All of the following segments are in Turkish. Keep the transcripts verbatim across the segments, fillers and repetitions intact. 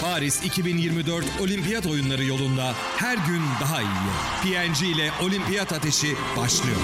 Paris iki bin yirmi dört Olimpiyat Oyunları yolunda her gün daha iyi. P and G ile Olimpiyat Ateşi başlıyor.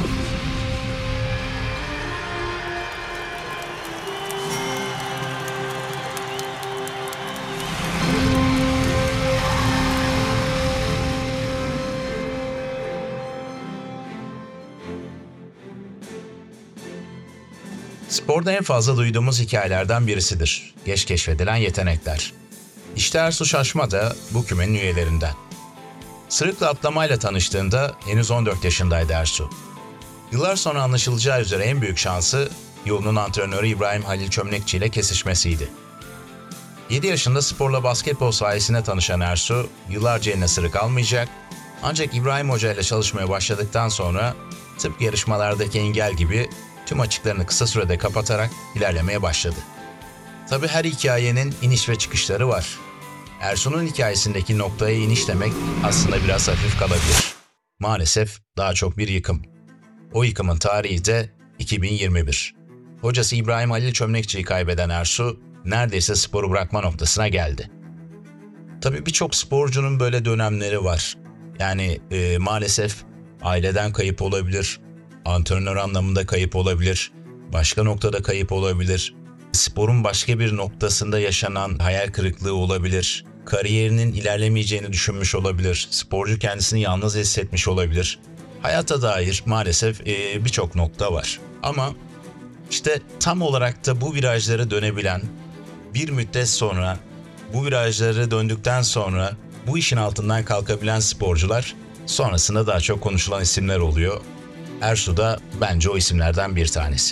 Sporda en fazla duyduğumuz hikayelerden birisidir. Geç keşfedilen yetenekler. İşte Ersu Şaşma da bu kümenin üyelerinden. Sırıkla atlamayla tanıştığında henüz on dört yaşındaydı Ersu. Yıllar sonra anlaşılacağı üzere en büyük şansı yolunun antrenörü İbrahim Halil Çömlekçi ile kesişmesiydi. yedi yaşında sporla basketbol sayesinde tanışan Ersu, yıllarca eline sırık almayacak, ancak İbrahim Hoca ile çalışmaya başladıktan sonra tıpkı yarışmalardaki engel gibi tüm açıklarını kısa sürede kapatarak ilerlemeye başladı. Tabii her hikayenin iniş ve çıkışları var. Ersu'nun hikayesindeki noktaya iniş demek aslında biraz hafif kalabilir. Maalesef daha çok bir yıkım. O yıkımın tarihi de iki bin yirmi bir. Hocası İbrahim Halil Çömlekçi'yi kaybeden Ersu neredeyse sporu bırakma noktasına geldi. Tabii birçok sporcunun böyle dönemleri var. Yani e, maalesef aileden kayıp olabilir, antrenör anlamında kayıp olabilir, başka noktada kayıp olabilir, sporun başka bir noktasında yaşanan hayal kırıklığı olabilir, kariyerinin ilerlemeyeceğini düşünmüş olabilir, sporcu kendisini yalnız hissetmiş olabilir. Hayata dair maalesef e, birçok nokta var. Ama işte tam olarak da bu virajları dönebilen, bir müddet sonra bu virajları döndükten sonra bu işin altından kalkabilen sporcular sonrasında daha çok konuşulan isimler oluyor. Ersu da bence o isimlerden bir tanesi.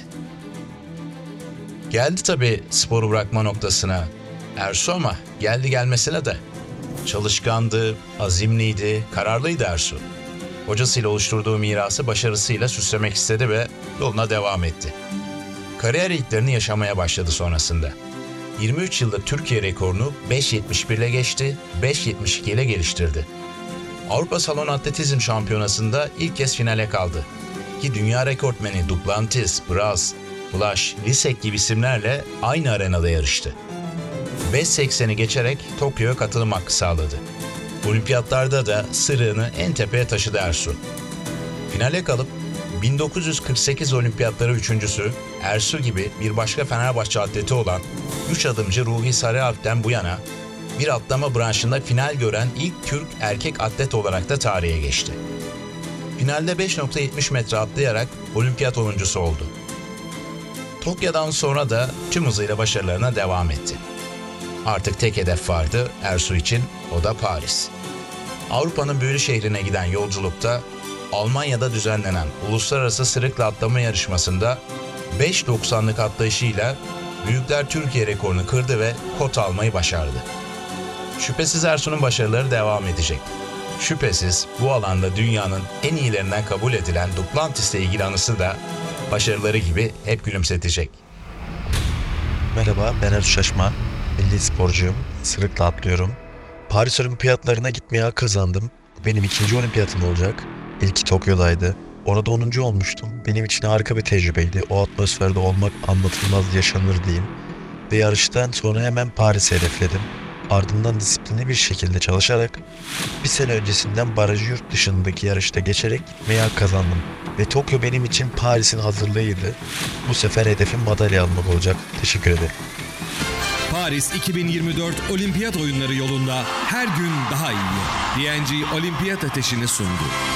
Geldi tabii sporu bırakma noktasına Ersu ama geldi gelmesine de çalışkandı, azimliydi, kararlıydı Ersu. Hocasıyla oluşturduğu mirası başarısıyla süslemek istedi ve yoluna devam etti. Kariyer ilklerini yaşamaya başladı sonrasında. yirmi üç yılda Türkiye rekorunu beş yetmiş bir ile geçti, beş yetmiş iki ile geliştirdi. Avrupa Salon Atletizm Şampiyonası'nda ilk kez finale kaldı. Ki dünya rekortmeni Duplantis, Braz, Flash, Lisek gibi isimlerle aynı arenada yarıştı. beş sekseni geçerek Tokyo'ya katılım hakkı sağladı. Olimpiyatlarda da sırrını en tepeye taşıdı Ersu. Finale kalıp bin dokuz yüz kırk sekiz olimpiyatları üçüncüsü Ersu gibi bir başka Fenerbahçe atleti olan üç adımcı Ruhi Sarıalp'ten bu yana bir atlama branşında final gören ilk Türk erkek atlet olarak da tarihe geçti. Finalde beş nokta yetmiş metre atlayarak olimpiyat oyuncusu oldu. Tokyo'dan sonra da tüm hızıyla başarılarına devam etti. Artık tek hedef vardı Ersu için, o da Paris. Avrupa'nın büyülü şehrine giden yolculukta Almanya'da düzenlenen Uluslararası Sırıkla Atlama Yarışması'nda beş doksanlık atlayışıyla Büyükler Türkiye rekorunu kırdı ve kota almayı başardı. Şüphesiz Ersu'nun başarıları devam edecek. Şüphesiz bu alanda dünyanın en iyilerinden kabul edilen Duplantis'le ilgili anısı da başarıları gibi hep gülümsetecek. Merhaba, ben Ersu Şaşma. Milli sporcuyum. Sırıkla atlıyorum. Paris Olimpiyatlarına gitmeye hak kazandım. Benim ikinci olimpiyatım olacak. İlki Tokyo'daydı. Orada onuncu olmuştum. Benim için harika bir tecrübeydi. O atmosferde olmak anlatılmaz yaşanır diyeyim. Ve yarıştan sonra hemen Paris'i hedefledim. Ardından disiplinli bir şekilde çalışarak bir sene öncesinden barajı yurt dışındaki yarışta geçerek gitmeye hak kazandım. Ve Tokyo benim için Paris'in hazırlığıydı. Bu sefer hedefim madalya almak olacak. Teşekkür ederim. Paris iki bin yirmi dört Olimpiyat Oyunları yolunda her gün daha iyi. P and G Olimpiyat Ateşi'ni sundu.